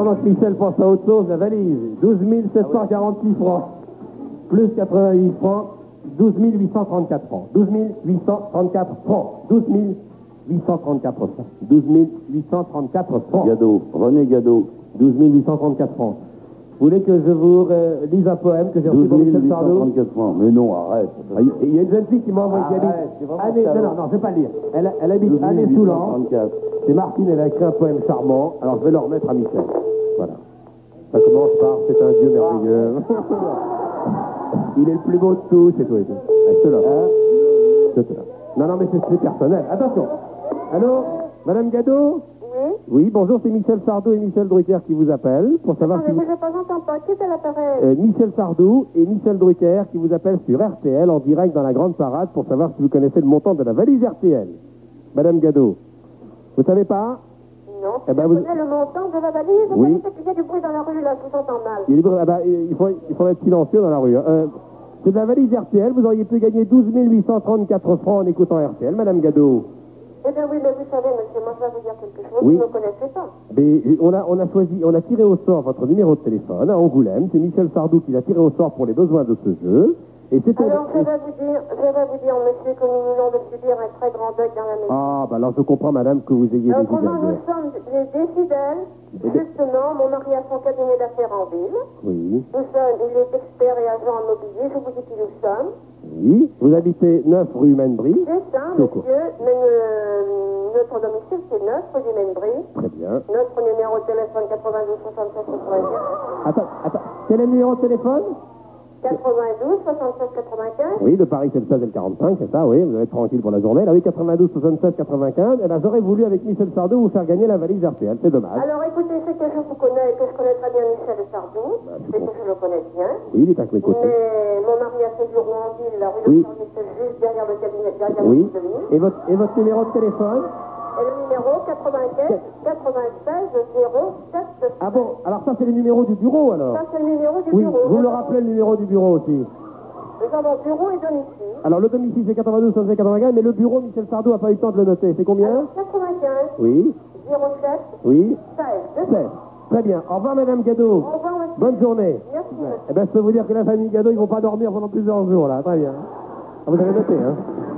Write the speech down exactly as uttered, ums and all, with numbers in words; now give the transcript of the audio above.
pendant que Michel pense à autre chose, la valise, douze mille sept cent quarante-six francs, plus quatre-vingt-huit francs, douze mille huit cent trente-quatre francs. douze mille huit cent trente-quatre francs. douze mille huit cent trente-quatre francs. douze mille huit cent trente-quatre francs. Gado, René Gado. douze mille huit cent trente-quatre francs. Vous voulez que je vous euh, lise un poème que j'ai reçu pour Michel Sardou? douze mille huit cent trente-quatre francs. Mais non, arrête. Ah, il y a une jeune fille qui m'a envoyé qui habite. Année, non, non, non, je ne vais pas le lire. Elle, elle habite Année-Soulan. C'est Martine, elle a écrit un poème charmant. Alors je vais le remettre à Michel. Voilà. Ça commence par c'est un Dieu merveilleux. Il est le plus beau de tous, c'est tout et tout. Allez, je te l'offre. Je te l'offre. Non, non, mais c'est personnel. Attention. Allô, Madame Gado? Oui. Oui, bonjour, c'est Michel Sardou et Michel Drucker qui vous appellent pour savoir Attendez, si vous... je ne entends pas. Qui est à l'appareil? Euh, Michel Sardou et Michel Drucker qui vous appellent sur R T L en direct dans la grande parade pour savoir si vous connaissez le montant de la valise R T L. Madame Gado, vous savez pas? Non. Eh ben, vous vous... connaissez le montant de la valise? Oui. Il y a du bruit dans la rue, là, je vous entends mal. Il, est... ah ben, il, faut... il faudrait être silencieux dans la rue. Hein. Euh, c'est de la valise R T L, vous auriez pu gagner douze mille huit cent trente-quatre francs en écoutant R T L, Madame Gado. Eh bien oui, mais vous savez, monsieur, moi je vais vous dire quelque chose, Oui. vous ne me connaissez pas. Mais on a, on a choisi, on a tiré au sort votre numéro de téléphone à Angoulême. C'est Michel Sardou qui l'a tiré au sort pour les besoins de ce jeu. Et c'était... Alors je vais vous dire, je vais vous dire, monsieur, que nous venons de subir un très grand deuil dans la maison. Ah, bah alors je comprends, madame, que vous ayez Alors des comment idées. nous sommes des, des fidèles, justement, mon mari a son cabinet d'affaires en ville. Oui. Nous sommes, il est expert et agent immobilier, je vous dis qui nous sommes. Oui. Vous habitez neuf rue Menbry. C'est ça, monsieur, mais euh, notre domicile c'est neuf rue du Menbry. Très bien. Notre numéro de téléphone quatre-vingt-douze soixante-seize quatre-vingt-quinze. Attends, attends. Quel est le numéro de téléphone? quatre-vingt-douze soixante-seize quatre-vingt-quinze. Oui, de Paris, c'est le seize et le quarante-cinq, c'est ça, oui, vous allez être tranquille pour la journée. Là, oui, quatre-vingt-douze soixante-seize quatre-vingt-quinze. Eh bien, j'aurais voulu, avec Michel Sardou, vous faire gagner la valise R T L, c'est dommage. Alors, écoutez, c'est que je vous connais, que je connais très bien Michel Sardou, Bah, c'est que je le connais bien. Oui, il est à mes côtés. Mais mon mari a fait du Rouen-Ville, la rue Oui. de Service, juste derrière le cabinet, derrière Oui. le cabinet. Et votre, et votre numéro de téléphone? Et le numéro quatre-vingt-quinze quatre-vingt-seize zéro sept. Ah bon, alors ça, c'est le numéro du bureau, alors? Ça, c'est le numéro du Oui, bureau. vous me le rappelez, le numéro du bureau aussi. Nous avons bureau et domicile. Alors, le domicile, c'est quatre-vingt-douze soixante-seize quatre-vingt-quinze, mais le bureau, Michel Sardou n'a pas eu le temps de le noter. C'est combien? Alors, quatre-vingt-quinze Oui. zéro sept Oui. seize. seize. Très bien. Au revoir, Madame Gado. Au revoir, monsieur. Bonne journée. Merci, monsieur. Eh bien, je peux vous dire que la famille Gado, ils vont pas dormir pendant plusieurs jours, là. Très bien. Ah, vous avez noté, hein?